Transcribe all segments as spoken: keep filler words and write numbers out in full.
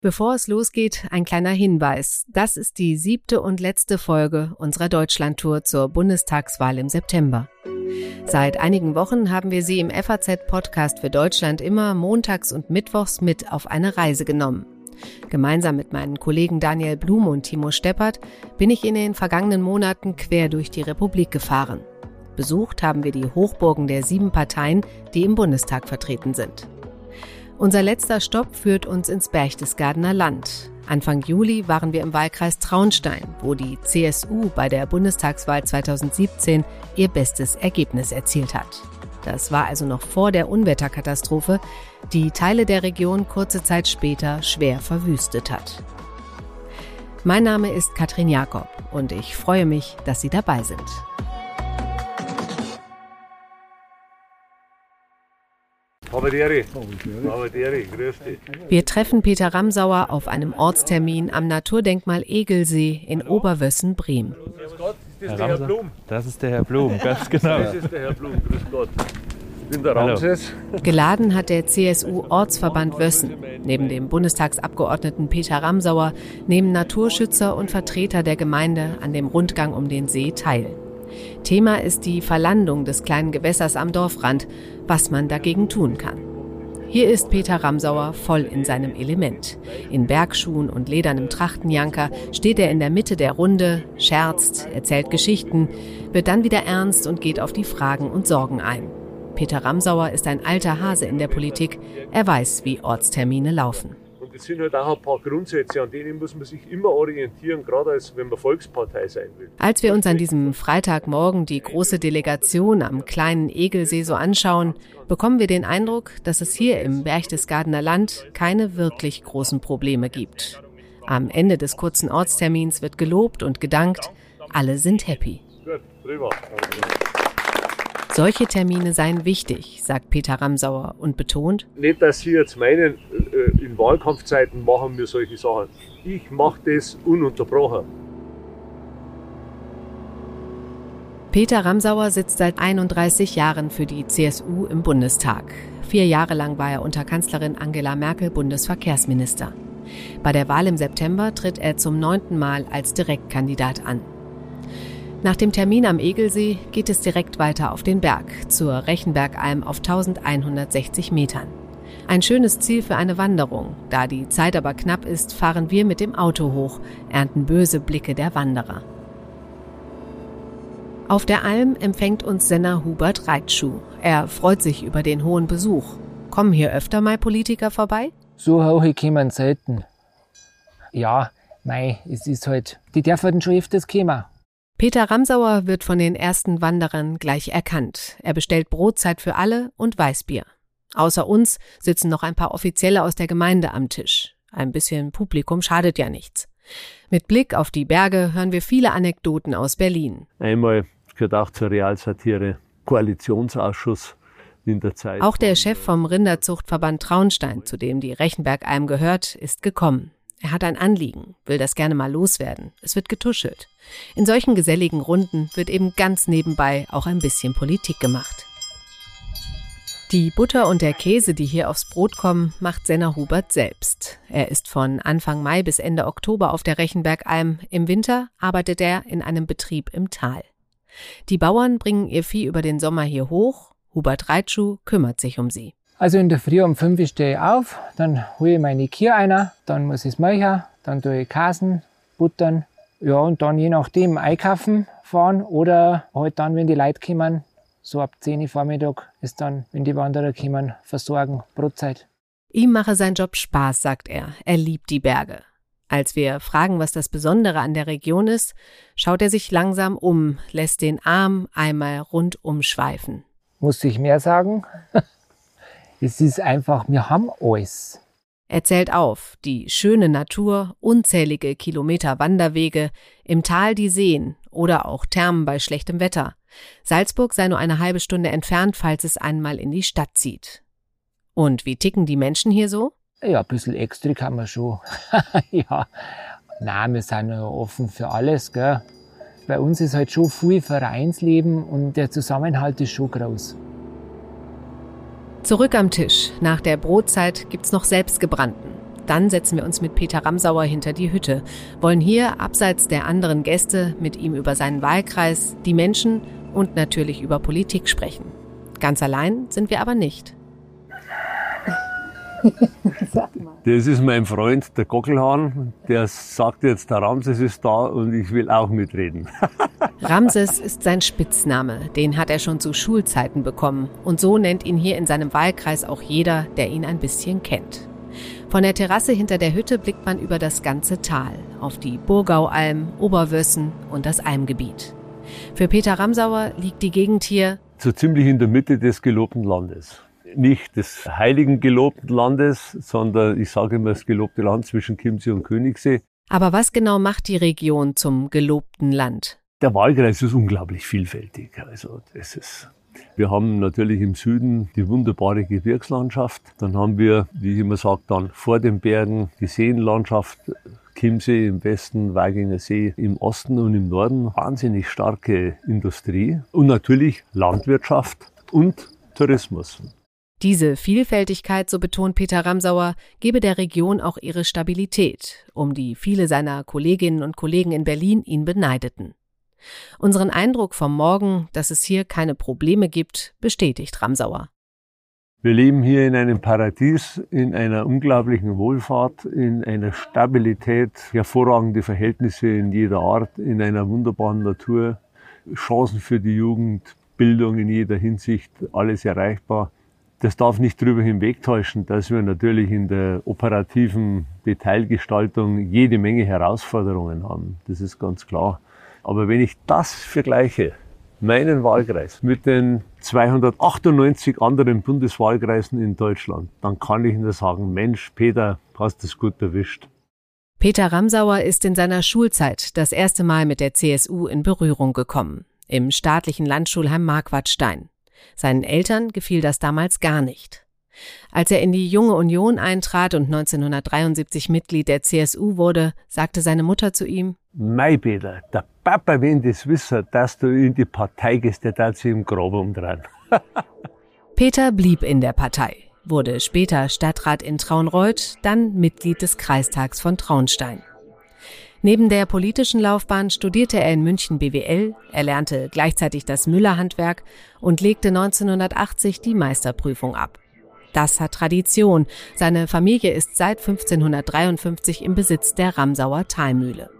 Bevor es losgeht, ein kleiner Hinweis. Das ist die siebte und letzte Folge unserer Deutschlandtour zur Bundestagswahl im September. Seit einigen Wochen haben wir Sie im F A Z-Podcast für Deutschland immer montags und mittwochs mit auf eine Reise genommen. Gemeinsam mit meinen Kollegen Daniel Blum und Timo Steppert bin ich in den vergangenen Monaten quer durch die Republik gefahren. Besucht haben wir die Hochburgen der sieben Parteien, die im Bundestag vertreten sind. Unser letzter Stopp führt uns ins Berchtesgadener Land. Anfang Juli waren wir im Wahlkreis Traunstein, wo die C S U bei der Bundestagswahl zweitausendsiebzehn ihr bestes Ergebnis erzielt hat. Das war also noch vor der Unwetterkatastrophe, die Teile der Region kurze Zeit später schwer verwüstet hat. Mein Name ist Katrin Jakob und ich freue mich, dass Sie dabei sind. Wir treffen Peter Ramsauer auf einem Ortstermin am Naturdenkmal Egelsee in Oberwössen-Bremen. Herr Ramsauer, das ist der Herr Blum, ganz genau. Das ist der Herr Blum, grüß Gott. Ich bin der Ramses. Geladen hat der C S U-Ortsverband Wössen. Neben dem Bundestagsabgeordneten Peter Ramsauer nehmen Naturschützer und Vertreter der Gemeinde an dem Rundgang um den See teil. Thema ist die Verlandung des kleinen Gewässers am Dorfrand, was man dagegen tun kann. Hier ist Peter Ramsauer voll in seinem Element. In Bergschuhen und ledernem Trachtenjanker steht er in der Mitte der Runde, scherzt, erzählt Geschichten, wird dann wieder ernst und geht auf die Fragen und Sorgen ein. Peter Ramsauer ist ein alter Hase in der Politik. Er weiß, wie Ortstermine laufen. Und es sind halt auch ein paar Grundsätze, an denen muss man sich immer orientieren, gerade als wenn man Volkspartei sein will. Als wir uns an diesem Freitagmorgen die große Delegation am kleinen Egelsee so anschauen, bekommen wir den Eindruck, dass es hier im Berchtesgadener Land keine wirklich großen Probleme gibt. Am Ende des kurzen Ortstermins wird gelobt und gedankt, alle sind happy. Gut, prima. Solche Termine seien wichtig, sagt Peter Ramsauer und betont: Nicht, dass Sie jetzt meinen, in Wahlkampfzeiten machen wir solche Sachen. Ich mache das ununterbrochen. Peter Ramsauer sitzt seit einunddreißig Jahren für die C S U im Bundestag. Vier Jahre lang war er unter Kanzlerin Angela Merkel Bundesverkehrsminister. Bei der Wahl im September tritt er zum neunten Mal als Direktkandidat an. Nach dem Termin am Egelsee geht es direkt weiter auf den Berg, zur Rechenbergalm auf eintausendeinhundertsechzig Metern. Ein schönes Ziel für eine Wanderung. Da die Zeit aber knapp ist, fahren wir mit dem Auto hoch, ernten böse Blicke der Wanderer. Auf der Alm empfängt uns Senner Hubert Reitschuh. Er freut sich über den hohen Besuch. Kommen hier öfter mal Politiker vorbei? So hoch kommen selten. Ja, mei, es ist halt, die dürfen schon öfters kommen. Peter Ramsauer wird von den ersten Wanderern gleich erkannt. Er bestellt Brotzeit für alle und Weißbier. Außer uns sitzen noch ein paar Offizielle aus der Gemeinde am Tisch. Ein bisschen Publikum schadet ja nichts. Mit Blick auf die Berge hören wir viele Anekdoten aus Berlin. Einmal gehört auch zur Realsatire Koalitionsausschuss in der Zeit. Auch der Chef vom Rinderzuchtverband Traunstein, zu dem die Rechenbergalm gehört, ist gekommen. Er hat ein Anliegen, will das gerne mal loswerden. Es wird getuschelt. In solchen geselligen Runden wird eben ganz nebenbei auch ein bisschen Politik gemacht. Die Butter und der Käse, die hier aufs Brot kommen, macht Senner Hubert selbst. Er ist von Anfang Mai bis Ende Oktober auf der Rechenbergalm. Im Winter arbeitet er in einem Betrieb im Tal. Die Bauern bringen ihr Vieh über den Sommer hier hoch. Hubert Reitschuh kümmert sich um sie. Also in der Früh um fünf stehe ich auf, dann hole ich meine Kühe ein, dann muss ich es melken, dann tue ich Käsen, buttern, ja, und dann je nachdem einkaufen fahren oder halt dann, wenn die Leute kommen, so ab zehn Uhr Vormittag ist dann, wenn die Wanderer kommen, versorgen, Brotzeit. Ihm mache sein Job Spaß, sagt er. Er liebt die Berge. Als wir fragen, was das Besondere an der Region ist, schaut er sich langsam um, lässt den Arm einmal rundum schweifen. Muss ich mehr sagen? Es ist einfach, wir haben alles. Er zählt auf, die schöne Natur, unzählige Kilometer Wanderwege, im Tal die Seen oder auch Thermen bei schlechtem Wetter. Salzburg sei nur eine halbe Stunde entfernt, falls es einmal in die Stadt zieht. Und wie ticken die Menschen hier so? Ja, ein bisschen extra kann man schon. Ja, nein, wir sind ja offen für alles, gell. Bei uns ist halt schon viel Vereinsleben und der Zusammenhalt ist schon groß. Zurück am Tisch. Nach der Brotzeit gibt's noch Selbstgebrannten. Dann setzen wir uns mit Peter Ramsauer hinter die Hütte, wollen hier, abseits der anderen Gäste, mit ihm über seinen Wahlkreis, die Menschen und natürlich über Politik sprechen. Ganz allein sind wir aber nicht. Das ist mein Freund, der Gockelhahn, der sagt jetzt, der Ramses ist da und ich will auch mitreden. Ramses ist sein Spitzname, den hat er schon zu Schulzeiten bekommen. Und so nennt ihn hier in seinem Wahlkreis auch jeder, der ihn ein bisschen kennt. Von der Terrasse hinter der Hütte blickt man über das ganze Tal, auf die Burgaualm, Oberwössen und das Almgebiet. Für Peter Ramsauer liegt die Gegend hier so ziemlich in der Mitte des gelobten Landes. Nicht des heiligen gelobten Landes, sondern ich sage immer das gelobte Land zwischen Chiemsee und Königssee. Aber was genau macht die Region zum gelobten Land? Der Wahlkreis ist unglaublich vielfältig. Also das ist, wir haben natürlich im Süden die wunderbare Gebirgslandschaft. Dann haben wir, wie ich immer sage, dann vor den Bergen die Seenlandschaft, Chiemsee im Westen, Weiginger See im Osten und im Norden. Wahnsinnig starke Industrie und natürlich Landwirtschaft und Tourismus. Diese Vielfältigkeit, so betont Peter Ramsauer, gebe der Region auch ihre Stabilität, um die viele seiner Kolleginnen und Kollegen in Berlin ihn beneideten. Unseren Eindruck vom Morgen, dass es hier keine Probleme gibt, bestätigt Ramsauer. Wir leben hier in einem Paradies, in einer unglaublichen Wohlfahrt, in einer Stabilität, hervorragende Verhältnisse in jeder Art, in einer wunderbaren Natur, Chancen für die Jugend, Bildung in jeder Hinsicht, alles erreichbar. Das darf nicht darüber hinwegtäuschen, dass wir natürlich in der operativen Detailgestaltung jede Menge Herausforderungen haben. Das ist ganz klar. Aber wenn ich das vergleiche, meinen Wahlkreis mit den zweihundertachtundneunzig anderen Bundeswahlkreisen in Deutschland, dann kann ich nur sagen, Mensch, Peter, hast es gut erwischt. Peter Ramsauer ist in seiner Schulzeit das erste Mal mit der C S U in Berührung gekommen, im staatlichen Landschulheim Marquardstein. Seinen Eltern gefiel das damals gar nicht. Als er in die Junge Union eintrat und neunzehnhundertdreiundsiebzig Mitglied der C S U wurde, sagte seine Mutter zu ihm: Mei Peter, der Papa, wenn das wisse, dass du in die Partei gehst, der darf sich im Grab umdrehen. Peter blieb in der Partei, wurde später Stadtrat in Traunreut, dann Mitglied des Kreistags von Traunstein. Neben der politischen Laufbahn studierte er in München B W L, erlernte gleichzeitig das Müllerhandwerk und legte neunzehnhundertachtzig die Meisterprüfung ab. Das hat Tradition. Seine Familie ist seit fünfzehnhundertdreiundfünfzig im Besitz der Ramsauer Talmühle.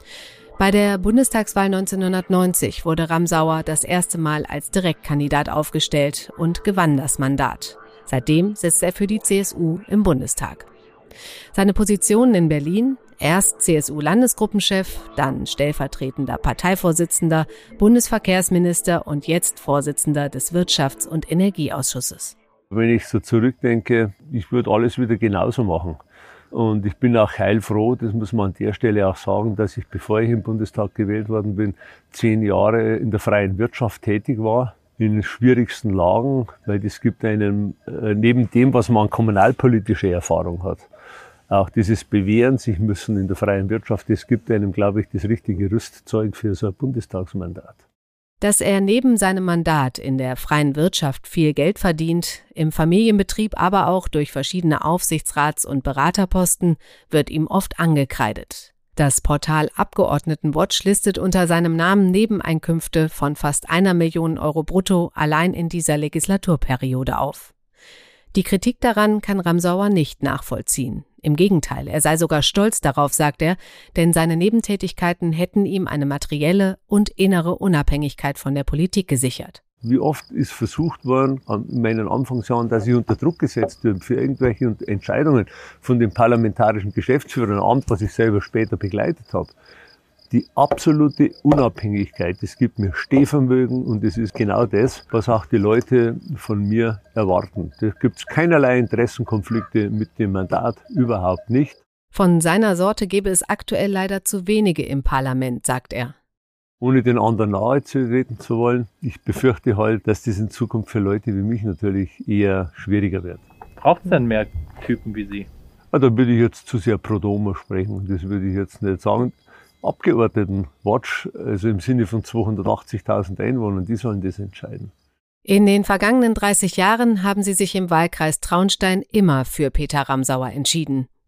Bei der Bundestagswahl neunzehnhundertneunzig wurde Ramsauer das erste Mal als Direktkandidat aufgestellt und gewann das Mandat. Seitdem sitzt er für die C S U im Bundestag. Seine Positionen in Berlin: erst C S U-Landesgruppenchef, dann stellvertretender Parteivorsitzender, Bundesverkehrsminister und jetzt Vorsitzender des Wirtschafts- und Energieausschusses. Wenn ich so zurückdenke, ich würde alles wieder genauso machen. Und ich bin auch heilfroh, das muss man an der Stelle auch sagen, dass ich, bevor ich im Bundestag gewählt worden bin, zehn Jahre in der freien Wirtschaft tätig war, in den schwierigsten Lagen, weil das gibt einem, äh, neben dem, was man an kommunalpolitischer Erfahrung hat, auch dieses Bewähren sich müssen in der freien Wirtschaft, das gibt einem, glaube ich, das richtige Rüstzeug für so ein Bundestagsmandat. Dass er neben seinem Mandat in der freien Wirtschaft viel Geld verdient, im Familienbetrieb aber auch durch verschiedene Aufsichtsrats- und Beraterposten, wird ihm oft angekreidet. Das Portal Abgeordnetenwatch listet unter seinem Namen Nebeneinkünfte von fast einer Million Euro brutto allein in dieser Legislaturperiode auf. Die Kritik daran kann Ramsauer nicht nachvollziehen. Im Gegenteil, er sei sogar stolz darauf, sagt er, denn seine Nebentätigkeiten hätten ihm eine materielle und innere Unabhängigkeit von der Politik gesichert. Wie oft ist versucht worden, in meinen Anfangsjahren, dass ich unter Druck gesetzt wird für irgendwelche Entscheidungen von den parlamentarischen Geschäftsführern, ein Amt, was ich selber später begleitet habe. Die absolute Unabhängigkeit, das gibt mir Stehvermögen und das ist genau das, was auch die Leute von mir erwarten. Da gibt es keinerlei Interessenkonflikte mit dem Mandat, überhaupt nicht. Von seiner Sorte gäbe es aktuell leider zu wenige im Parlament, sagt er. Ohne den anderen nahe zu treten zu wollen, ich befürchte halt, dass das in Zukunft für Leute wie mich natürlich eher schwieriger wird. Braucht es denn mehr Typen wie Sie? Ja, da würde ich jetzt zu sehr pro domo sprechen, das würde ich jetzt nicht sagen. Abgeordnetenwatch, also im Sinne von zweihundertachtzigtausend Einwohnern, die sollen das entscheiden. In den vergangenen dreißig Jahren haben sie sich im Wahlkreis Traunstein immer für Peter Ramsauer entschieden.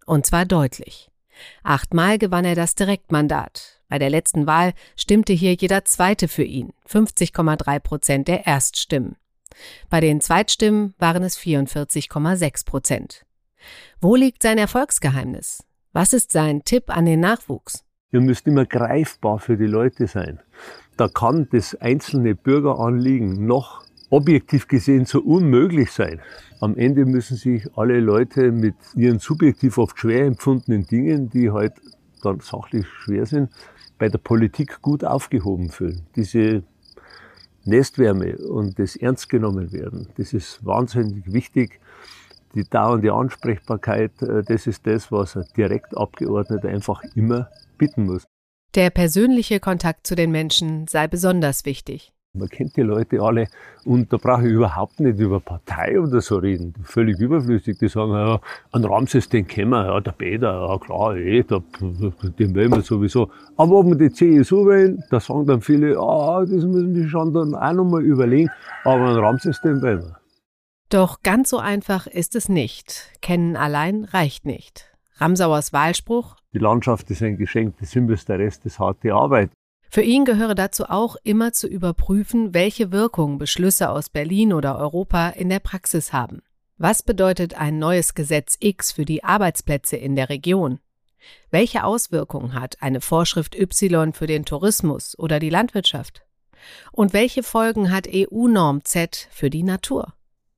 Und zwar deutlich. Achtmal gewann er das Direktmandat. Bei der letzten Wahl stimmte hier jeder Zweite für ihn, fünfzig Komma drei Prozent der Erststimmen. Bei den Zweitstimmen waren es vierundvierzig Komma sechs Prozent. Wo liegt sein Erfolgsgeheimnis? Was ist sein Tipp an den Nachwuchs? Ihr müsst immer greifbar für die Leute sein. Da kann das einzelne Bürgeranliegen noch objektiv gesehen so unmöglich sein. Am Ende müssen sich alle Leute mit ihren subjektiv oft schwer empfundenen Dingen, die halt dann sachlich schwer sind, bei der Politik gut aufgehoben fühlen. Diese Nestwärme und das ernst genommen werden, das ist wahnsinnig wichtig. Die dauernde Ansprechbarkeit, das ist das, was ein Direktabgeordneter einfach immer bitten muss. Der persönliche Kontakt zu den Menschen sei besonders wichtig. Man kennt die Leute alle und da brauche ich überhaupt nicht über Partei oder so reden. Völlig überflüssig. Die sagen, ja, an Ramses, den kennen wir, ja, der Peter, ja klar, eh, der, den wählen wir sowieso. Aber ob wir die C S U wählen, da sagen dann viele, ah, das müssen wir schon dann auch nochmal überlegen. Aber an Ramses, den wählen wir. Doch ganz so einfach ist es nicht. Kennen allein reicht nicht. Ramsauers Wahlspruch: Die Landschaft ist ein Geschenk des Himmels, der Rest ist harte Arbeit. Für ihn gehöre dazu auch, immer zu überprüfen, welche Wirkung Beschlüsse aus Berlin oder Europa in der Praxis haben. Was bedeutet ein neues Gesetz X für die Arbeitsplätze in der Region? Welche Auswirkungen hat eine Vorschrift Y für den Tourismus oder die Landwirtschaft? Und welche Folgen hat E U-Norm Z für die Natur?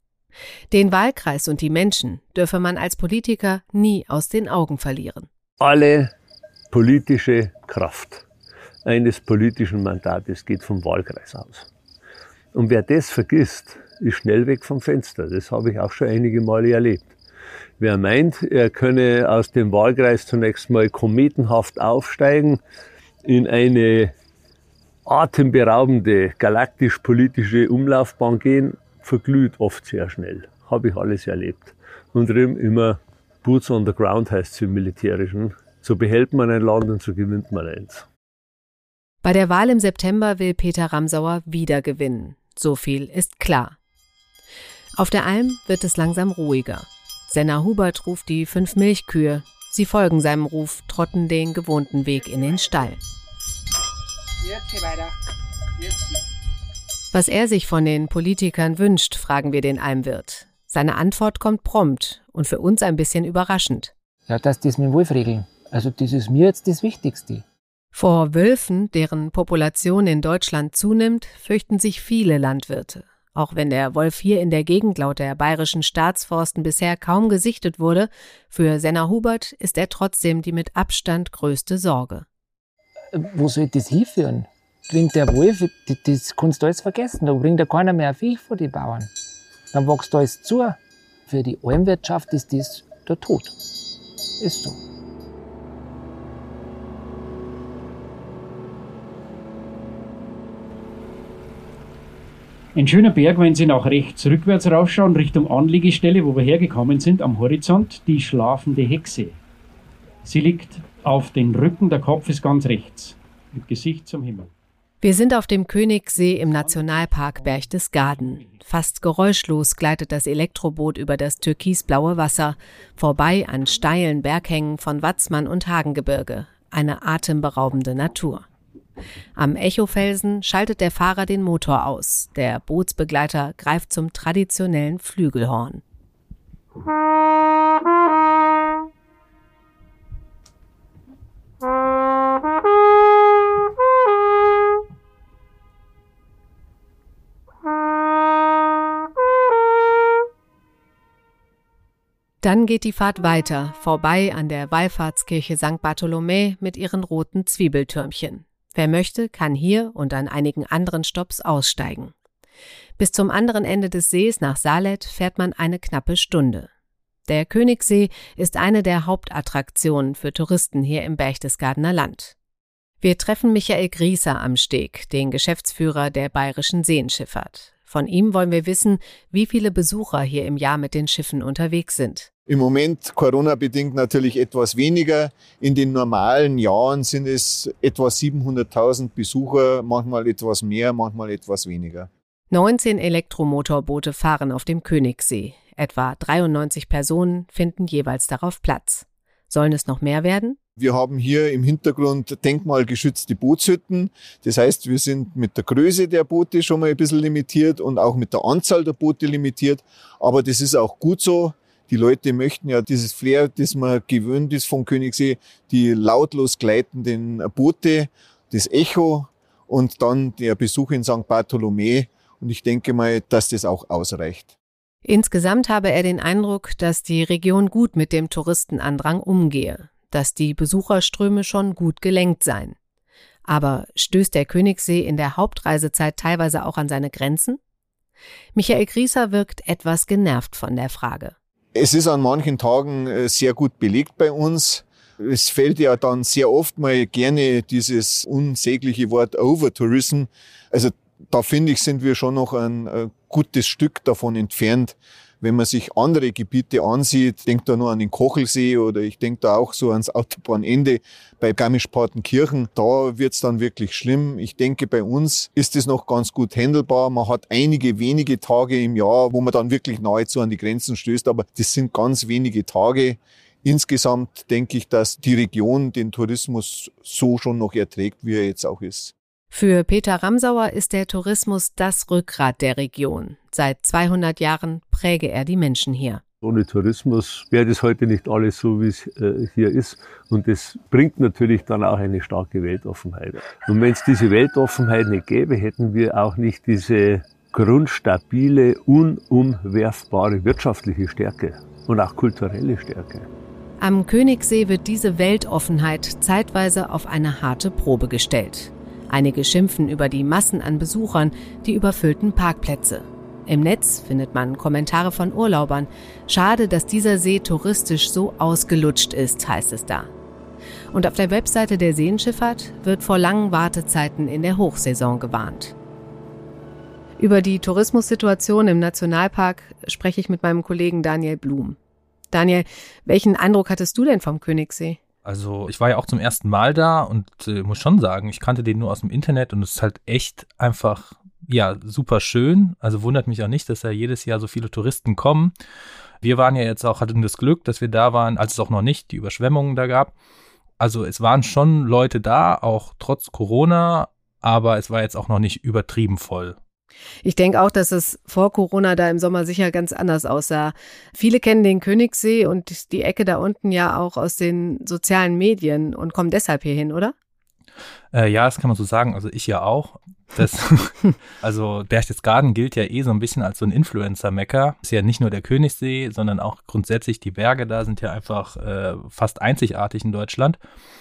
Den Wahlkreis und die Menschen dürfe man als Politiker nie aus den Augen verlieren. Alle politische Kraft eines politischen Mandates geht vom Wahlkreis aus. Und wer das vergisst, ist schnell weg vom Fenster. Das habe ich auch schon einige Male erlebt. Wer meint, er könne aus dem Wahlkreis zunächst mal kometenhaft aufsteigen, in eine atemberaubende galaktisch-politische Umlaufbahn gehen, verglüht oft sehr schnell. Habe ich alles erlebt. Und darum immer Boots on the ground heißt es im Militärischen. So behält man ein Land und so gewinnt man eins. Bei der Wahl im September will Peter Ramsauer wieder gewinnen. So viel ist klar. Auf der Alm wird es langsam ruhiger. Senna Hubert ruft die fünf Milchkühe. Sie folgen seinem Ruf, trotten den gewohnten Weg in den Stall. Jetzt geh weiter. Jetzt geh. Was er sich von den Politikern wünscht, fragen wir den Almwirt. Seine Antwort kommt prompt und für uns ein bisschen überraschend. Ja, dass das mit dem Wolf regeln. Also das ist mir jetzt das Wichtigste. Vor Wölfen, deren Population in Deutschland zunimmt, fürchten sich viele Landwirte. Auch wenn der Wolf hier in der Gegend laut der bayerischen Staatsforsten bisher kaum gesichtet wurde, für Senna Hubert ist er trotzdem die mit Abstand größte Sorge. Wo soll das hinführen? Bringt der Wolf, das, das kannst du alles vergessen, da bringt ja keiner mehr ein Viech von den Bauern. Dann wächst alles zu. Für die Almwirtschaft ist das der Tod. Ist so. Ein schöner Berg, wenn Sie nach rechts rückwärts rausschauen, Richtung Anliegestelle, wo wir hergekommen sind, am Horizont, die schlafende Hexe. Sie liegt auf den Rücken, der Kopf ist ganz rechts, mit Gesicht zum Himmel. Wir sind auf dem Königssee im Nationalpark Berchtesgaden. Fast geräuschlos gleitet das Elektroboot über das türkisblaue Wasser, vorbei an steilen Berghängen von Watzmann und Hagengebirge. Eine atemberaubende Natur. Am Echofelsen schaltet der Fahrer den Motor aus. Der Bootsbegleiter greift zum traditionellen Flügelhorn. Dann geht die Fahrt weiter, vorbei an der Wallfahrtskirche Sankt Bartholomä mit ihren roten Zwiebeltürmchen. Wer möchte, kann hier und an einigen anderen Stopps aussteigen. Bis zum anderen Ende des Sees nach Salet fährt man eine knappe Stunde. Der Königssee ist eine der Hauptattraktionen für Touristen hier im Berchtesgadener Land. Wir treffen Michael Grieser am Steg, den Geschäftsführer der Bayerischen Seenschifffahrt. Von ihm wollen wir wissen, wie viele Besucher hier im Jahr mit den Schiffen unterwegs sind. Im Moment Corona-bedingt natürlich etwas weniger. In den normalen Jahren sind es etwa siebenhunderttausend Besucher, manchmal etwas mehr, manchmal etwas weniger. neunzehn Elektromotorboote fahren auf dem Königssee. Etwa dreiundneunzig Personen finden jeweils darauf Platz. Sollen es noch mehr werden? Wir haben hier im Hintergrund denkmalgeschützte Bootshütten. Das heißt, wir sind mit der Größe der Boote schon mal ein bisschen limitiert und auch mit der Anzahl der Boote limitiert. Aber das ist auch gut so. Die Leute möchten ja dieses Flair, das man gewöhnt ist von Königssee, die lautlos gleitenden Boote, das Echo und dann der Besuch in Sankt Bartholomä. Und ich denke mal, dass das auch ausreicht. Insgesamt habe er den Eindruck, dass die Region gut mit dem Touristenandrang umgehe, dass die Besucherströme schon gut gelenkt seien. Aber stößt der Königssee in der Hauptreisezeit teilweise auch an seine Grenzen? Michael Grießer wirkt etwas genervt von der Frage. Es ist an manchen Tagen sehr gut belegt bei uns. Es fällt ja dann sehr oft mal gerne dieses unsägliche Wort Overtourism. Also da finde ich, sind wir schon noch ein, ein gutes Stück davon entfernt. Wenn man sich andere Gebiete ansieht, denkt da nur an den Kochelsee oder ich denke da auch so ans Autobahnende bei Garmisch-Partenkirchen, da wird's dann wirklich schlimm. Ich denke, bei uns ist es noch ganz gut handelbar. Man hat einige wenige Tage im Jahr, wo man dann wirklich nahezu an die Grenzen stößt, aber das sind ganz wenige Tage. Insgesamt denke ich, dass die Region den Tourismus so schon noch erträgt, wie er jetzt auch ist. Für Peter Ramsauer ist der Tourismus das Rückgrat der Region. Seit zweihundert Jahren präge er die Menschen hier. Ohne Tourismus wäre das heute nicht alles so, wie es äh, hier ist. Und das bringt natürlich dann auch eine starke Weltoffenheit. Und wenn es diese Weltoffenheit nicht gäbe, hätten wir auch nicht diese grundstabile, unumwerfbare wirtschaftliche Stärke und auch kulturelle Stärke. Am Königssee wird diese Weltoffenheit zeitweise auf eine harte Probe gestellt. Einige schimpfen über die Massen an Besuchern, die überfüllten Parkplätze. Im Netz findet man Kommentare von Urlaubern. Schade, dass dieser See touristisch so ausgelutscht ist, heißt es da. Und auf der Webseite der Seenschifffahrt wird vor langen Wartezeiten in der Hochsaison gewarnt. Über die Tourismussituation im Nationalpark spreche ich mit meinem Kollegen Daniel Blum. Daniel, welchen Eindruck hattest du denn vom Königssee? Also ich war ja auch zum ersten Mal da und äh, muss schon sagen, ich kannte den nur aus dem Internet und es ist halt echt einfach, ja, super schön. Also wundert mich auch nicht, dass da jedes Jahr so viele Touristen kommen. Wir waren ja jetzt auch, hatten das Glück, dass wir da waren, als es auch noch nicht die Überschwemmungen da gab. Also es waren schon Leute da, auch trotz Corona, aber es war jetzt auch noch nicht übertrieben voll. Ich denke auch, dass es vor Corona da im Sommer sicher ganz anders aussah. Viele kennen den Königssee und die Ecke da unten ja auch aus den sozialen Medien und kommen deshalb hierhin, oder? Äh, ja, das kann man so sagen. Also ich ja auch. Das, also Berchtesgaden gilt ja eh so ein bisschen als so ein Influencer-Mecker. Ist ja nicht nur der Königssee, sondern auch grundsätzlich die Berge da sind ja einfach äh, fast einzigartig in Deutschland.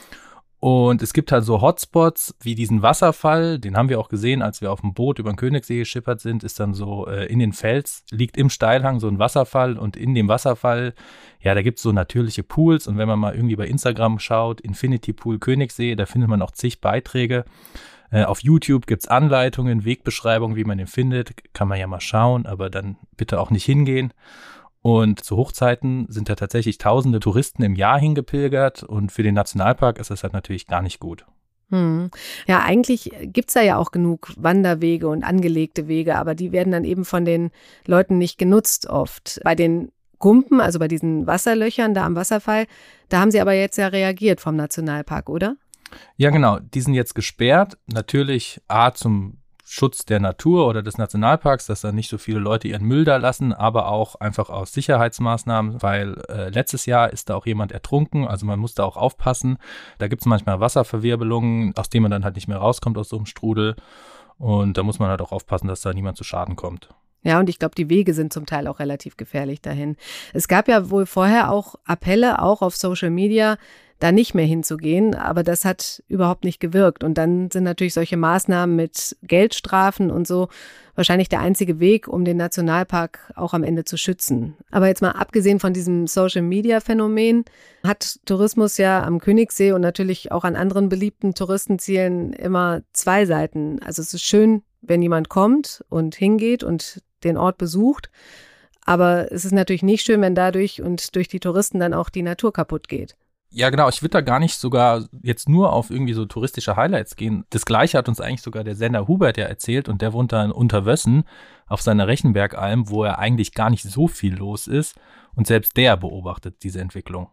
Und es gibt halt so Hotspots wie diesen Wasserfall, den haben wir auch gesehen, als wir auf dem Boot über den Königssee geschippert sind, ist dann so äh, in den Fels, liegt im Steilhang so ein Wasserfall und in dem Wasserfall, ja, da gibt's so natürliche Pools und wenn man mal irgendwie bei Instagram schaut, Infinity Pool Königssee, da findet man auch zig Beiträge. Äh, auf YouTube gibt's Anleitungen, Wegbeschreibungen, wie man den findet, kann man ja mal schauen, aber dann bitte auch nicht hingehen. Und zu Hochzeiten sind da tatsächlich tausende Touristen im Jahr hingepilgert und für den Nationalpark ist das halt natürlich gar nicht gut. Hm. Ja, eigentlich gibt's da ja auch genug Wanderwege und angelegte Wege, aber die werden dann eben von den Leuten nicht genutzt oft. Bei den Gumpen, also bei diesen Wasserlöchern da am Wasserfall, da haben sie aber jetzt ja reagiert vom Nationalpark, oder? Ja, genau. Die sind jetzt gesperrt. Natürlich A zum Schutz der Natur oder des Nationalparks, dass da nicht so viele Leute ihren Müll da lassen, aber auch einfach aus Sicherheitsmaßnahmen, weil äh, letztes Jahr ist da auch jemand ertrunken, also man muss da auch aufpassen. Da gibt es manchmal Wasserverwirbelungen, aus denen man dann halt nicht mehr rauskommt aus so einem Strudel und da muss man halt auch aufpassen, dass da niemand zu Schaden kommt. Ja, und ich glaube, die Wege sind zum Teil auch relativ gefährlich dahin. Es gab ja wohl vorher auch Appelle, auch auf Social Media, da nicht mehr hinzugehen, aber das hat überhaupt nicht gewirkt. Und dann sind natürlich solche Maßnahmen mit Geldstrafen und so wahrscheinlich der einzige Weg, um den Nationalpark auch am Ende zu schützen. Aber jetzt mal abgesehen von diesem Social-Media-Phänomen hat Tourismus ja am Königssee und natürlich auch an anderen beliebten Touristenzielen immer zwei Seiten. Also es ist schön, wenn jemand kommt und hingeht und den Ort besucht, aber es ist natürlich nicht schön, wenn dadurch und durch die Touristen dann auch die Natur kaputt geht. Ja, genau. Ich würde da gar nicht sogar jetzt nur auf irgendwie so touristische Highlights gehen. Das Gleiche hat uns eigentlich sogar der Sender Hubert ja erzählt und der wohnt da in Unterwössen auf seiner Rechenbergalm, wo er eigentlich gar nicht so viel los ist und selbst der beobachtet diese Entwicklung.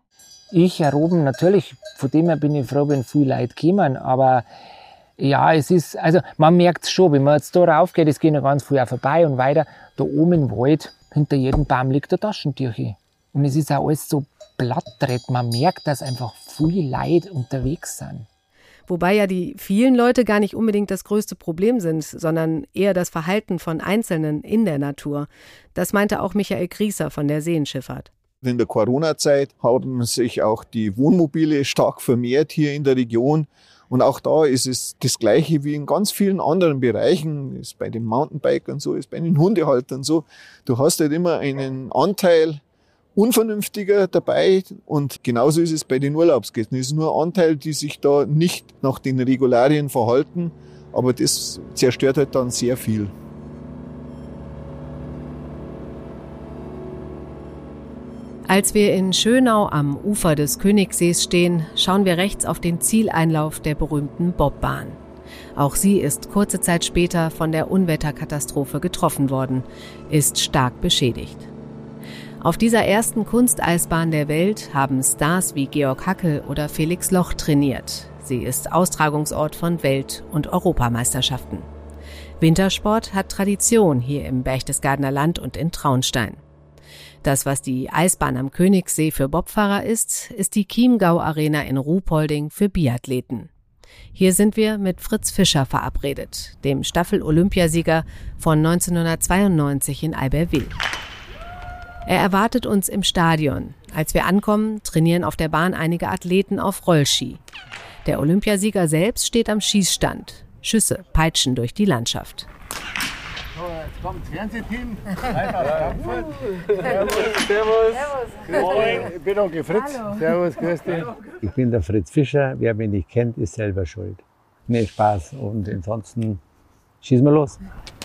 Ich erhoben, natürlich, von dem her bin ich froh, wenn viele Leute kommen, aber ja, es ist, also man merkt es schon, wenn man jetzt da rauf geht, es gehen noch ganz viele vorbei und weiter, da oben im Wald, hinter jedem Baum liegt ein Taschentücher. Und es ist auch alles so blattdreht, man merkt, dass einfach viele Leute unterwegs sind. Wobei ja die vielen Leute gar nicht unbedingt das größte Problem sind, sondern eher das Verhalten von Einzelnen in der Natur. Das meinte auch Michael Grieser von der Seenschifffahrt. In der Corona-Zeit haben sich auch die Wohnmobile stark vermehrt hier in der Region. Und auch da ist es das Gleiche wie in ganz vielen anderen Bereichen. Ist bei den Mountainbikern so, ist bei den Hundehaltern so. Du hast halt immer einen Anteil Unvernünftiger dabei und genauso ist es bei den Urlaubsgästen. Es ist nur ein Anteil, die sich da nicht nach den Regularien verhalten, aber das zerstört halt dann sehr viel. Als wir in Schönau am Ufer des Königsees stehen, schauen wir rechts auf den Zieleinlauf der berühmten Bobbahn. Auch sie ist kurze Zeit später von der Unwetterkatastrophe getroffen worden, ist stark beschädigt. Auf dieser ersten Kunsteisbahn der Welt haben Stars wie Georg Hackel oder Felix Loch trainiert. Sie ist Austragungsort von Welt- und Europameisterschaften. Wintersport hat Tradition hier im Berchtesgadener Land und in Traunstein. Das, was die Eisbahn am Königssee für Bobfahrer ist, ist die Chiemgau Arena in Ruhpolding für Biathleten. Hier sind wir mit Fritz Fischer verabredet, dem Staffel-Olympiasieger von neunzehnhundertzweiundneunzig in Albertville. Er erwartet uns im Stadion. Als wir ankommen, trainieren auf der Bahn einige Athleten auf Rollski. Der Olympiasieger selbst steht am Schießstand. Schüsse peitschen durch die Landschaft. So, jetzt kommt das Fernsehteam. Servus. Servus. Moin, ich bin Onkel Fritz. Hallo. Servus, grüß dich. Ich bin der Fritz Fischer. Wer mich nicht kennt, ist selber schuld. Nee, Spaß. Und ansonsten schießen wir los.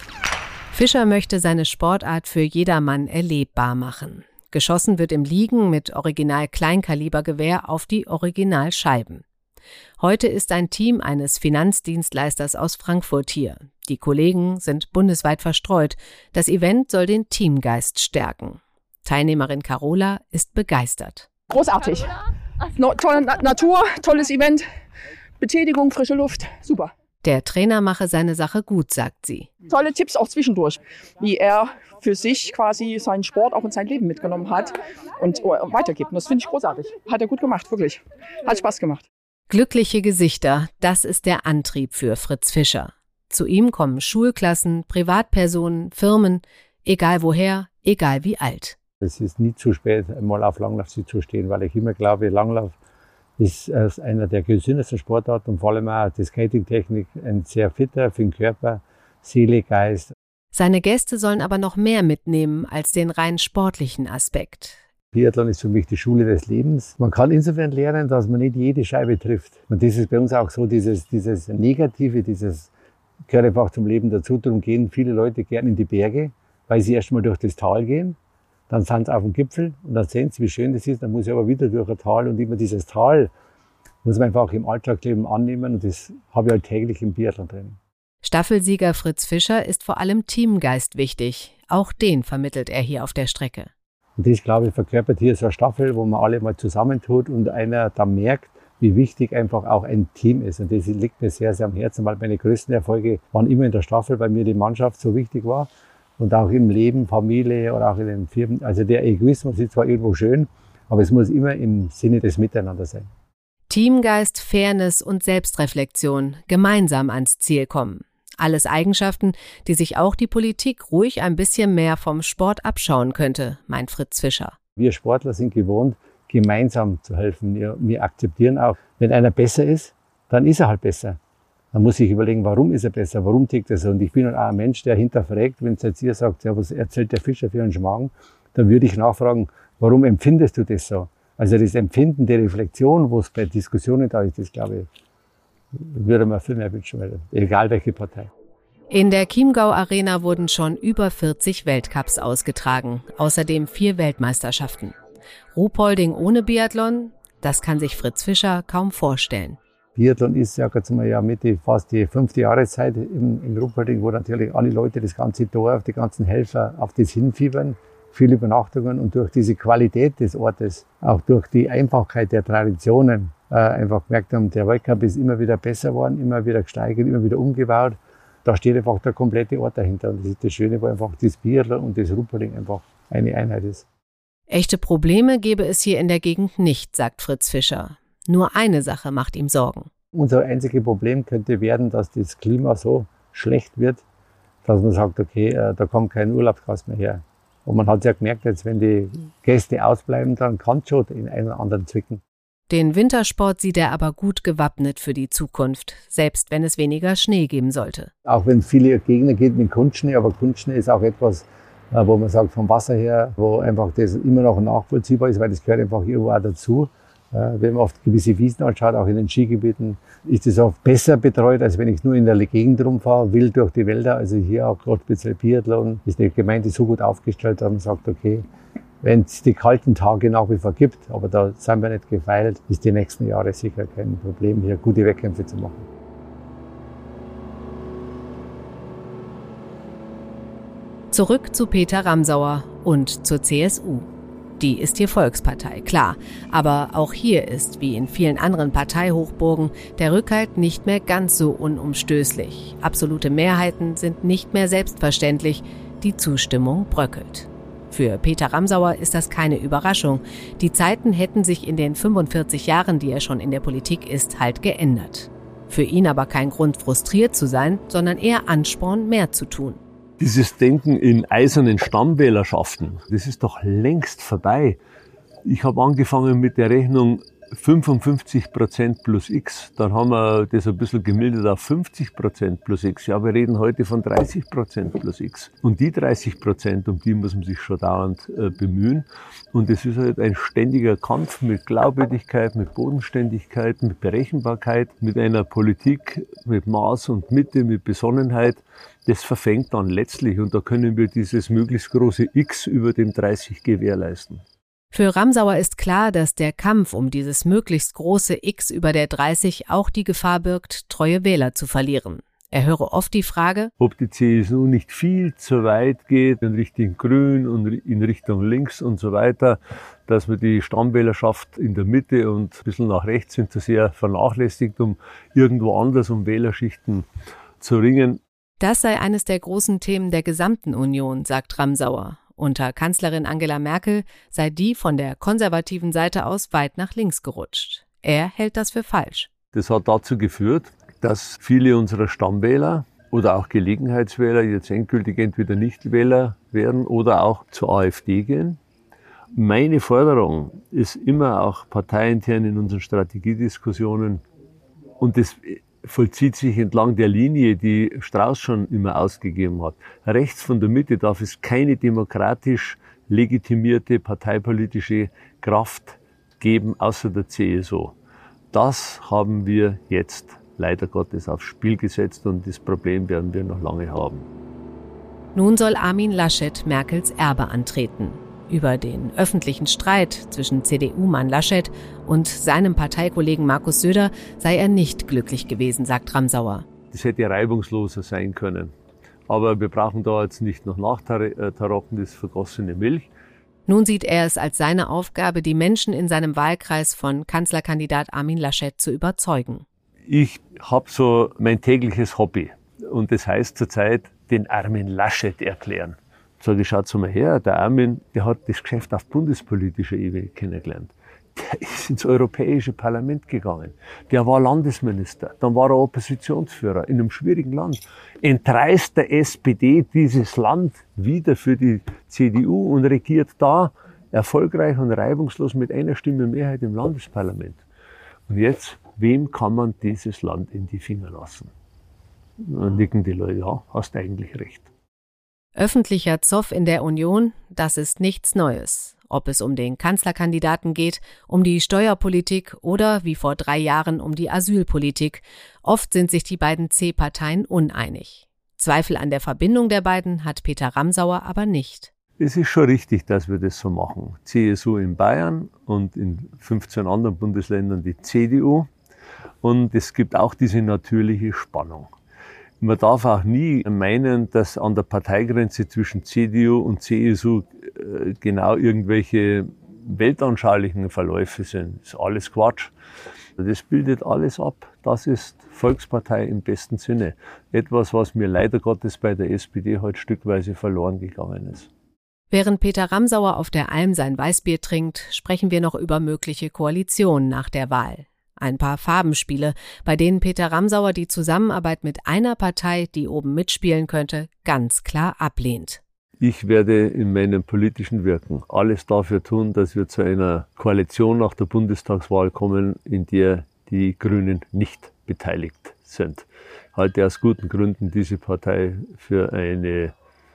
Fischer möchte seine Sportart für jedermann erlebbar machen. Geschossen wird im Liegen mit Original-Kleinkalibergewehr auf die Originalscheiben. Heute ist ein Team eines Finanzdienstleisters aus Frankfurt hier. Die Kollegen sind bundesweit verstreut. Das Event soll den Teamgeist stärken. Teilnehmerin Carola ist begeistert. Großartig. No, tolle Na- Natur, tolles Event, Betätigung, frische Luft, super. Der Trainer mache seine Sache gut, sagt sie. Tolle Tipps auch zwischendurch, wie er für sich quasi seinen Sport auch in sein Leben mitgenommen hat und weitergibt. Und das finde ich großartig. Hat er gut gemacht, wirklich. Hat Spaß gemacht. Glückliche Gesichter, das ist der Antrieb für Fritz Fischer. Zu ihm kommen Schulklassen, Privatpersonen, Firmen, egal woher, egal wie alt. Es ist nie zu spät, mal auf Langlauf zu stehen, weil ich immer glaube, Langlauf ist einer der gesündesten Sportarten und vor allem auch die Skatingtechnik ein sehr fitter für den Körper, Seele, Geist. Seine Gäste sollen aber noch mehr mitnehmen als den rein sportlichen Aspekt. Biathlon ist für mich die Schule des Lebens. Man kann insofern lernen, dass man nicht jede Scheibe trifft. Und das ist bei uns auch so, dieses, dieses Negative, dieses gehört einfach zum Leben dazu. Darum gehen viele Leute gerne in die Berge, weil sie erst mal durch das Tal gehen. Dann sind sie auf dem Gipfel und dann sehen sie, wie schön das ist. Dann muss ich aber wieder durch ein Tal und immer dieses Tal muss man einfach auch im Alltagsleben annehmen. Und das habe ich halt täglich im Biathlon drin. Staffelsieger Fritz Fischer ist vor allem Teamgeist wichtig. Auch den vermittelt er hier auf der Strecke. Und das, glaube ich, verkörpert hier so eine Staffel, wo man alle mal zusammentut und einer dann merkt, wie wichtig einfach auch ein Team ist. Und das liegt mir sehr, sehr am Herzen, weil meine größten Erfolge waren immer in der Staffel, weil mir die Mannschaft so wichtig war. Und auch im Leben, Familie oder auch in den Firmen. Also der Egoismus ist zwar irgendwo schön, aber es muss immer im Sinne des Miteinander sein. Teamgeist, Fairness und Selbstreflexion, gemeinsam ans Ziel kommen. Alles Eigenschaften, die sich auch die Politik ruhig ein bisschen mehr vom Sport abschauen könnte, meint Fritz Fischer. Wir Sportler sind gewohnt, gemeinsam zu helfen. Wir, wir akzeptieren auch, wenn einer besser ist, dann ist er halt besser. Dann muss ich überlegen, warum ist er besser, warum tickt er so. Und ich bin auch ein Mensch, der hinterfragt, wenn es jetzt ihr sagt, ja, was erzählt der Fischer für einen Schmarrn, dann würde ich nachfragen, warum empfindest du das so? Also das Empfinden, die Reflexion, wo es bei Diskussionen da ist, das glaube ich, würde man viel mehr wünschen, weil, egal welche Partei. In der Chiemgau Arena wurden schon über vierzig Weltcups ausgetragen, außerdem vier Weltmeisterschaften. Ruhpolding ohne Biathlon, das kann sich Fritz Fischer kaum vorstellen. Biathlon ist ja jetzt mal ja mit die, fast die fünfte Jahreszeit im, im Ruhpolding, wo natürlich alle Leute, das ganze Dorf, die ganzen Helfer auf das hinfiebern. viele Übernachtungen und durch diese Qualität des Ortes, auch durch die Einfachheit der Traditionen, äh, einfach gemerkt haben, der Weltcup ist immer wieder besser geworden, immer wieder gesteigert, immer wieder umgebaut. Da steht einfach der komplette Ort dahinter. Und das ist das Schöne, wo einfach das Biathlon und das Ruppolding einfach eine Einheit ist. Echte Probleme gäbe es hier in der Gegend nicht, sagt Fritz Fischer. Nur eine Sache macht ihm Sorgen. Unser einziges Problem könnte werden, dass das Klima so schlecht wird, dass man sagt, okay, da kommt kein Urlaubsgast mehr her. Und man hat ja gemerkt, jetzt wenn die Gäste ausbleiben, dann kann es schon den einen oder anderen zwicken. Den Wintersport sieht er aber gut gewappnet für die Zukunft, selbst wenn es weniger Schnee geben sollte. Auch wenn viele Gegner geht mit Kunstschnee, aber Kunstschnee ist auch etwas, wo man sagt, vom Wasser her, wo einfach das immer noch nachvollziehbar ist, weil das gehört einfach irgendwo auch dazu. Wenn man oft gewisse Wiesen anschaut, auch in den Skigebieten, ist es oft besser betreut, als wenn ich nur in der Gegend rumfahre, wild durch die Wälder. Also hier auch gerade speziell Biathlon ist die Gemeinde so gut aufgestellt, dass man sagt, okay, wenn es die kalten Tage nach wie vor gibt, aber da sind wir nicht gefeilt, ist die nächsten Jahre sicher kein Problem, hier gute Wettkämpfe zu machen. Zurück zu Peter Ramsauer und zur C S U. Die ist hier Volkspartei, klar. Aber auch hier ist, wie in vielen anderen Parteihochburgen, der Rückhalt nicht mehr ganz so unumstößlich. Absolute Mehrheiten sind nicht mehr selbstverständlich. Die Zustimmung bröckelt. Für Peter Ramsauer ist das keine Überraschung. Die Zeiten hätten sich in den fünfundvierzig Jahren, die er schon in der Politik ist, halt geändert. Für ihn aber kein Grund, frustriert zu sein, sondern eher Ansporn, mehr zu tun. Dieses Denken in eisernen Stammwählerschaften, das ist doch längst vorbei. Ich habe angefangen mit der Rechnung fünfundfünfzig Prozent plus X. Dann haben wir das ein bisschen gemildert auf fünfzig Prozent plus X. Ja, wir reden heute von dreißig Prozent plus X. Und die dreißig Prozent, um die muss man sich schon dauernd äh, bemühen. Und es ist halt ein ständiger Kampf mit Glaubwürdigkeit, mit Bodenständigkeit, mit Berechenbarkeit, mit einer Politik, mit Maß und Mitte, mit Besonnenheit. Das verfängt dann letztlich und da können wir dieses möglichst große X über dem dreißig gewährleisten. Für Ramsauer ist klar, dass der Kampf um dieses möglichst große X über der dreißig auch die Gefahr birgt, treue Wähler zu verlieren. Er höre oft die Frage, ob die C S U nicht viel zu weit geht in Richtung Grün und in Richtung Links und so weiter, dass man die Stammwählerschaft in der Mitte und ein bisschen nach rechts sind zu sehr vernachlässigt, um irgendwo anders um Wählerschichten zu ringen. Das sei eines der großen Themen der gesamten Union, sagt Ramsauer. Unter Kanzlerin Angela Merkel sei die von der konservativen Seite aus weit nach links gerutscht. Er hält das für falsch. Das hat dazu geführt, dass viele unserer Stammwähler oder auch Gelegenheitswähler jetzt endgültig entweder Nichtwähler werden oder auch zur AfD gehen. Meine Forderung ist immer auch parteiintern in unseren Strategiediskussionen, und das vollzieht sich entlang der Linie, die Strauß schon immer ausgegeben hat. Rechts von der Mitte darf es keine demokratisch legitimierte parteipolitische Kraft geben, außer der C S U. Das haben wir jetzt leider Gottes aufs Spiel gesetzt und das Problem werden wir noch lange haben. Nun soll Armin Laschet Merkels Erbe antreten. Über den öffentlichen Streit zwischen C D U-Mann Laschet und seinem Parteikollegen Markus Söder sei er nicht glücklich gewesen, sagt Ramsauer. Das hätte reibungsloser sein können. Aber wir brauchen da jetzt nicht noch nachtarocken, das vergossene Milch. Nun sieht er es als seine Aufgabe, die Menschen in seinem Wahlkreis von Kanzlerkandidat Armin Laschet zu überzeugen. Ich habe so mein tägliches Hobby und das heißt zurzeit den Armin Laschet erklären. Sag ich, schaut mal her, der Armin, der hat das Geschäft auf bundespolitischer Ebene kennengelernt. Der ist ins Europäische Parlament gegangen. Der war Landesminister. Dann war er Oppositionsführer in einem schwierigen Land. Entreißt der S P D dieses Land wieder für die C D U und regiert da erfolgreich und reibungslos mit einer Stimme Mehrheit im Landesparlament. Und jetzt, wem kann man dieses Land in die Finger lassen? Dann nicken die Leute, ja, hast eigentlich recht. Öffentlicher Zoff in der Union, das ist nichts Neues. Ob es um den Kanzlerkandidaten geht, um die Steuerpolitik oder, wie vor drei Jahren, um die Asylpolitik. Oft sind sich die beiden C-Parteien uneinig. Zweifel an der Verbindung der beiden hat Peter Ramsauer aber nicht. Es ist schon richtig, dass wir das so machen. C S U in Bayern und in fünfzehn anderen Bundesländern die C D U. Und es gibt auch diese natürliche Spannung. Man darf auch nie meinen, dass an der Parteigrenze zwischen C D U und C S U genau irgendwelche weltanschaulichen Verläufe sind. Das ist alles Quatsch. Das bildet alles ab. Das ist Volkspartei im besten Sinne. Etwas, was mir leider Gottes bei der S P D heute stückweise verloren gegangen ist. Während Peter Ramsauer auf der Alm sein Weißbier trinkt, sprechen wir noch über mögliche Koalitionen nach der Wahl. Ein paar Farbenspiele, bei denen Peter Ramsauer die Zusammenarbeit mit einer Partei, die oben mitspielen könnte, ganz klar ablehnt. Ich werde in meinem politischen Wirken alles dafür tun, dass wir zu einer Koalition nach der Bundestagswahl kommen, in der die Grünen nicht beteiligt sind. Ich halte aus guten Gründen diese Partei für eine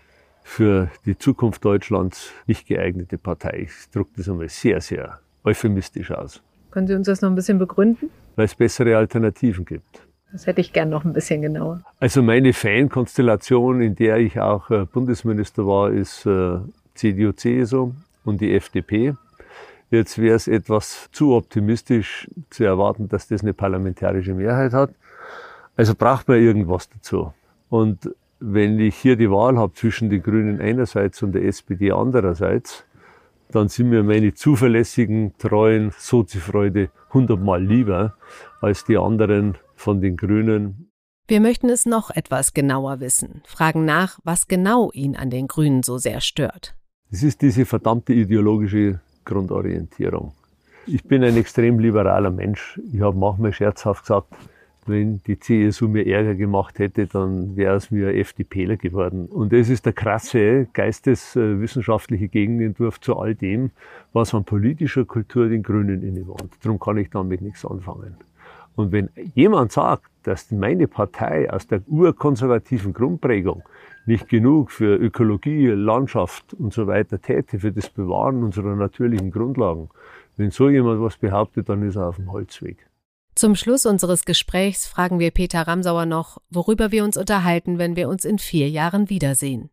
für die Zukunft Deutschlands nicht geeignete Partei. Ich drücke das einmal sehr, sehr euphemistisch aus. Können Sie uns das noch ein bisschen begründen? Weil es bessere Alternativen gibt. Das hätte ich gern noch ein bisschen genauer. Also meine Fankonstellation, in der ich auch Bundesminister war, ist C D U C S U und die F D P. Jetzt wäre es etwas zu optimistisch zu erwarten, dass das eine parlamentarische Mehrheit hat. Also braucht man irgendwas dazu. Und wenn ich hier die Wahl habe zwischen den Grünen einerseits und der S P D andererseits, dann sind mir meine zuverlässigen, treuen Sozi-Freude hundertmal lieber als die anderen von den Grünen. Wir möchten es noch etwas genauer wissen, fragen nach, was genau ihn an den Grünen so sehr stört. Es ist diese verdammte ideologische Grundorientierung. Ich bin ein extrem liberaler Mensch. Ich habe manchmal scherzhaft gesagt, wenn die C S U mir Ärger gemacht hätte, dann wäre es mir FDPler geworden. Und das ist der krasse geisteswissenschaftliche Gegenentwurf zu all dem, was an politischer Kultur den Grünen innewohnt. Darum kann ich damit nichts anfangen. Und wenn jemand sagt, dass meine Partei aus der urkonservativen Grundprägung nicht genug für Ökologie, Landschaft und so weiter täte, für das Bewahren unserer natürlichen Grundlagen, wenn so jemand was behauptet, dann ist er auf dem Holzweg. Zum Schluss unseres Gesprächs fragen wir Peter Ramsauer noch, worüber wir uns unterhalten, wenn wir uns in vier Jahren wiedersehen.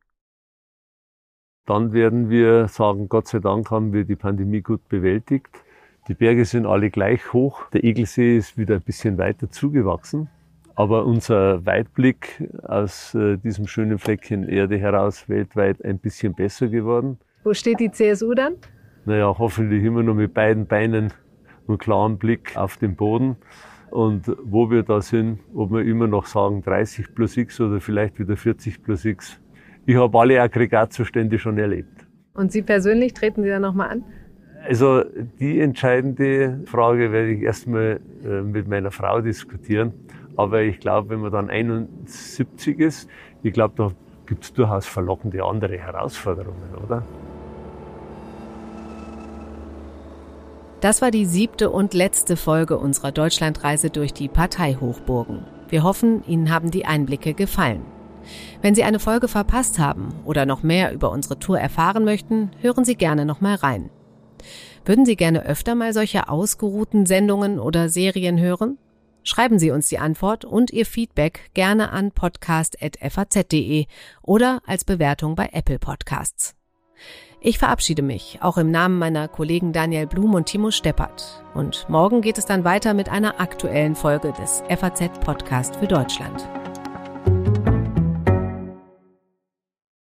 Dann werden wir sagen, Gott sei Dank haben wir die Pandemie gut bewältigt. Die Berge sind alle gleich hoch. Der Egelsee ist wieder ein bisschen weiter zugewachsen. Aber unser Weitblick aus diesem schönen Fleckchen Erde heraus weltweit ein bisschen besser geworden. Wo steht die C S U dann? Naja, hoffentlich immer noch mit beiden Beinen und klaren Blick auf den Boden. Und wo wir da sind, ob wir immer noch sagen dreißig plus X oder vielleicht wieder vierzig plus X. Ich habe alle Aggregatzustände schon erlebt. Und Sie persönlich, treten Sie da nochmal an? Also die entscheidende Frage werde ich erstmal äh, mit meiner Frau diskutieren. Aber ich glaube, wenn man dann einundsiebzig ist, ich glaube, da gibt es durchaus verlockende andere Herausforderungen, oder? Das war die siebte und letzte Folge unserer Deutschlandreise durch die Parteihochburgen. Wir hoffen, Ihnen haben die Einblicke gefallen. Wenn Sie eine Folge verpasst haben oder noch mehr über unsere Tour erfahren möchten, hören Sie gerne noch mal rein. Würden Sie gerne öfter mal solche ausgeruhten Sendungen oder Serien hören? Schreiben Sie uns die Antwort und Ihr Feedback gerne an podcast at f a z punkt d e oder als Bewertung bei Apple Podcasts. Ich verabschiede mich, auch im Namen meiner Kollegen Daniel Blum und Timo Steppert. Und morgen geht es dann weiter mit einer aktuellen Folge des F A Z Podcast für Deutschland.